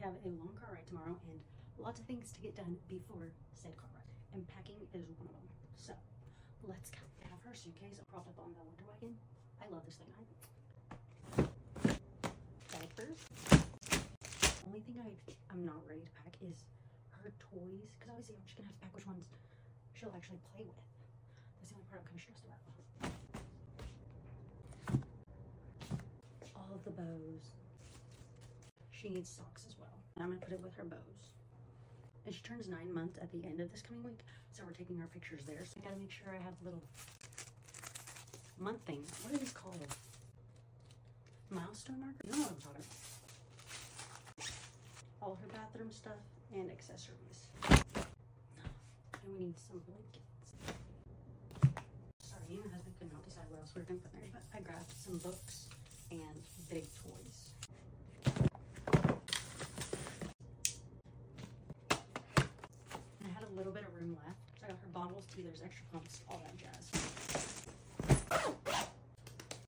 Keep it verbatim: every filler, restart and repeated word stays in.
have a long car ride tomorrow and lots of things to get done before said car ride. And packing is one of them. So let's go. I have her suitcase propped up on the winter wagon. I love this thing. I diapers. The only thing I, I'm not ready to pack is her toys, because obviously I'm just gonna have to pack which ones she'll actually play with. That's the only part I'm kind of stressed about. All of the bows. She needs socks as well. And I'm gonna put it with her bows. And she turns nine months at the end of this coming week, so we're taking our pictures there. So I gotta make sure I have a little month thing. What are these called? Milestone marker? You know what I'm talking about. All her bathroom stuff and accessories. And we need some blankets. Sorry, me and my husband could not decide what else we were gonna put in there, but I grabbed some books and big toys. And I had a little bit of room left, so I got her bottles, teethers, extra pumps, all that jazz.